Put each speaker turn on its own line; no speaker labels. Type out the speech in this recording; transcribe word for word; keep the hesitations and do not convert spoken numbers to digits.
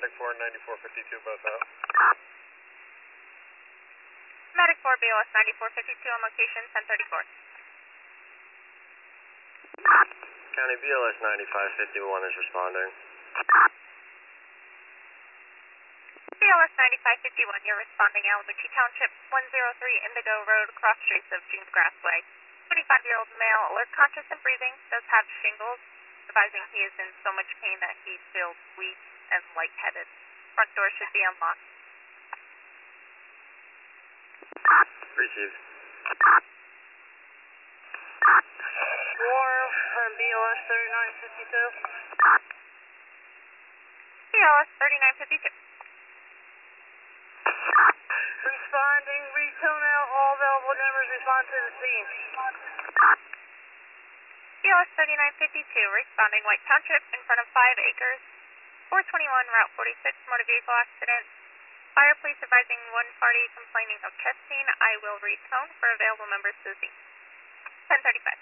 Medic four, ninety-four fifty-two, both out.
Medic four, B O S ninety-four fifty-two on location, ten thirty-four.
County B L S ninety-five fifty-one is responding.
B L S ninety-five fifty-one, you're responding Alamucci Township, one oh three Indigo Road, cross streets of Dunes Grassway. twenty-five-year-old male, alert, conscious and breathing, does have shingles, advising he is in so much pain that he feels weak and lightheaded. Front door should be unlocked.
Received.
War from B O S thirty-nine fifty-two.
B O S thirty-nine fifty-two.
Responding, retune out all available numbers, respond to the scene.
B O S thirty-nine fifty-two, responding White Township in front of five acres, four twenty-one Route forty-six, motor vehicle accident. Fire police advising one party complaining of chest pain. I will retone for available members to the scene. ten thirty-five.